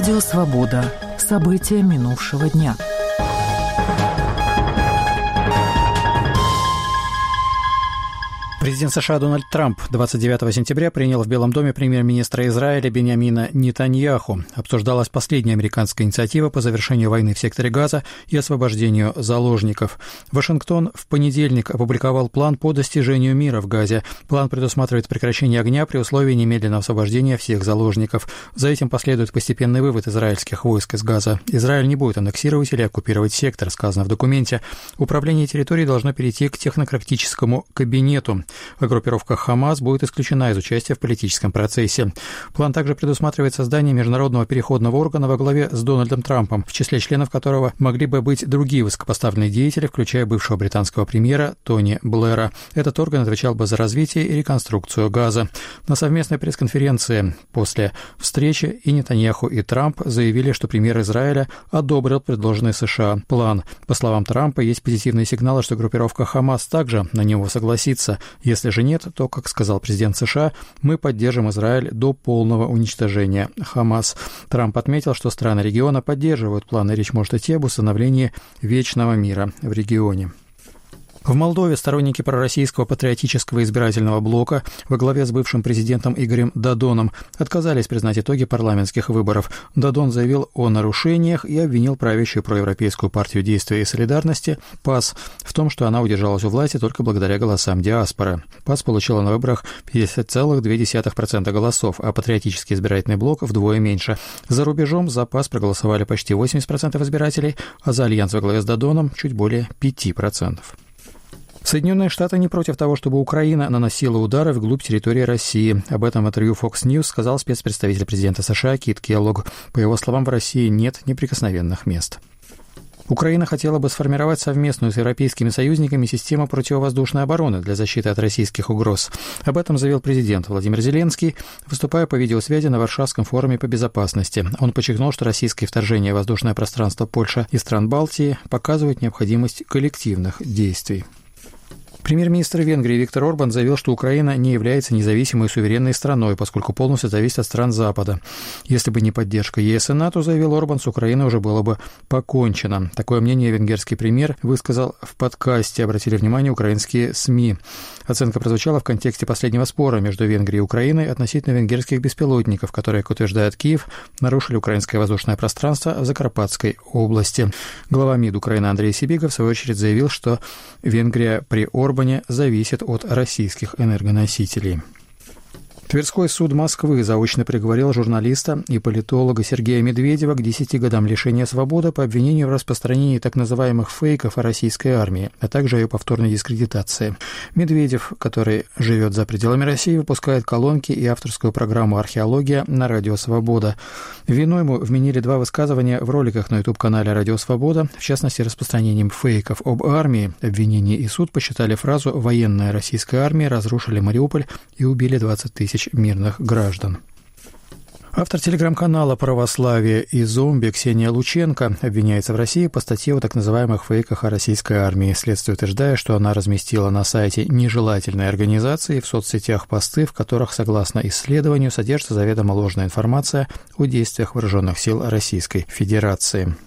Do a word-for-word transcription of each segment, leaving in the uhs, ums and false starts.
Радио «Свобода». События минувшего дня. Президент США Дональд Трамп двадцать девятого сентября принял в Белом доме премьер-министра Израиля Биньямина Нетаньяху. Обсуждалась последняя американская инициатива по завершению войны в секторе Газа и освобождению заложников. Вашингтон в понедельник опубликовал план по достижению мира в Газе. План предусматривает прекращение огня при условии немедленного освобождения всех заложников. За этим последует постепенный вывод израильских войск из Газа. Израиль не будет аннексировать или оккупировать сектор, сказано в документе. Управление территорией должно перейти к технократическому кабинету. А группировка «Хамас» будет исключена из участия в политическом процессе. План также предусматривает создание международного переходного органа во главе с Дональдом Трампом, в числе членов которого могли бы быть другие высокопоставленные деятели, включая бывшего британского премьера Тони Блэра. Этот орган отвечал бы за развитие и реконструкцию Газа. На совместной пресс-конференции после встречи и Нетаньяху, и Трамп заявили, что премьер Израиля одобрил предложенный США план. По словам Трампа, есть позитивные сигналы, что группировка «Хамас» также на него согласится. Если же нет, то, как сказал президент США, мы поддержим Израиль до полного уничтожения Хамас. Трамп отметил, что страны региона поддерживают план, и речь может идти об установлении вечного мира в регионе. В Молдове сторонники пророссийского патриотического избирательного блока во главе с бывшим президентом Игорем Додоном отказались признать итоги парламентских выборов. Додон заявил о нарушениях и обвинил правящую проевропейскую партию «Действия и солидарности» ПАС в том, что она удержалась у власти только благодаря голосам диаспоры. ПАС получила на выборах пятьдесят целых две десятых процента голосов, а патриотический избирательный блок вдвое меньше. За рубежом за ПАС проголосовали почти восемьдесят процентов избирателей, а за альянс во главе с Додоном чуть более пять процентов. Соединенные Штаты не против того, чтобы Украина наносила удары вглубь территории России. Об этом в интервью Fox News сказал спецпредставитель президента США Кит Келлог. По его словам, в России нет неприкосновенных мест. Украина хотела бы сформировать совместную с европейскими союзниками систему противовоздушной обороны для защиты от российских угроз. Об этом заявил президент Владимир Зеленский, выступая по видеосвязи на Варшавском форуме по безопасности. Он подчеркнул, что российское вторжение в воздушное пространство Польши и стран Балтии показывает необходимость коллективных действий. Премьер-министр Венгрии Виктор Орбан заявил, что Украина не является независимой и суверенной страной, поскольку полностью зависит от стран Запада. Если бы не поддержка ЕС и НАТО, заявил Орбан, с Украиной уже было бы покончено. Такое мнение венгерский премьер высказал в подкасте, обратили внимание украинские СМИ. Оценка прозвучала в контексте последнего спора между Венгрией и Украиной относительно венгерских беспилотников, которые, как утверждает Киев, нарушили украинское воздушное пространство в Закарпатской области. Глава МИД Украины Андрей Сибига, в свою очередь, заявил, что Венгрия при Орбане зависит от российских энергоносителей. Тверской суд Москвы заочно приговорил журналиста и политолога Сергея Медведева к десяти годам лишения свободы по обвинению в распространении так называемых фейков о российской армии, а также ее повторной дискредитации. Медведев, который живет за пределами России, выпускает колонки и авторскую программу «Археология» на Радио Свобода. В вину ему вменили два высказывания в роликах на ютуб-канале Радио Свобода, в частности, распространением фейков об армии. Обвинение и суд посчитали фразу «военная российская армия разрушили Мариуполь и убили двадцать тысяч мирных граждан». Автор телеграм-канала «Православие и зомби» Ксения Лученко обвиняется в России по статье о так называемых фейках о российской армии. Следствие утверждает, что она разместила на сайте нежелательной организации в соцсетях посты, в которых, согласно исследованию, содержится заведомо ложная информация о действиях вооруженных сил Российской Федерации.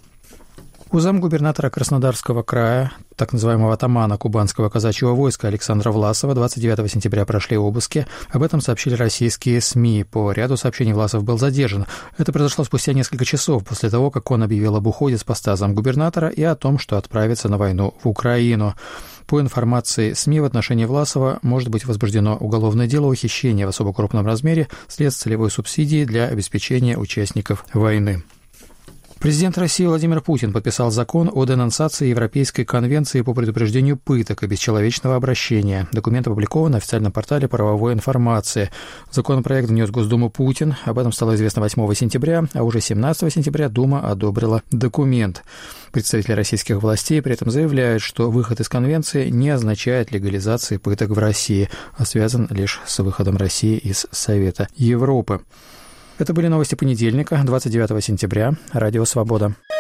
У замгубернатора Краснодарского края, так называемого атамана кубанского казачьего войска Александра Власова, двадцать девятого сентября прошли обыски. Об этом сообщили российские СМИ. По ряду сообщений Власов был задержан. Это произошло спустя несколько часов после того, как он объявил об уходе с поста замгубернатора и о том, что отправится на войну в Украину. По информации СМИ, в отношении Власова может быть возбуждено уголовное дело о хищении в особо крупном размере средств целевой субсидии для обеспечения участников войны. Президент России Владимир Путин подписал закон о денонсации Европейской конвенции по предупреждению пыток и бесчеловечного обращения. Документ опубликован на официальном портале правовой информации. Законопроект внес в Госдуму Путин. Об этом стало известно восьмого сентября, а уже семнадцатого сентября Дума одобрила документ. Представители российских властей при этом заявляют, что выход из конвенции не означает легализации пыток в России, а связан лишь с выходом России из Совета Европы. Это были новости понедельника, двадцать девятого сентября. Радио «Свобода».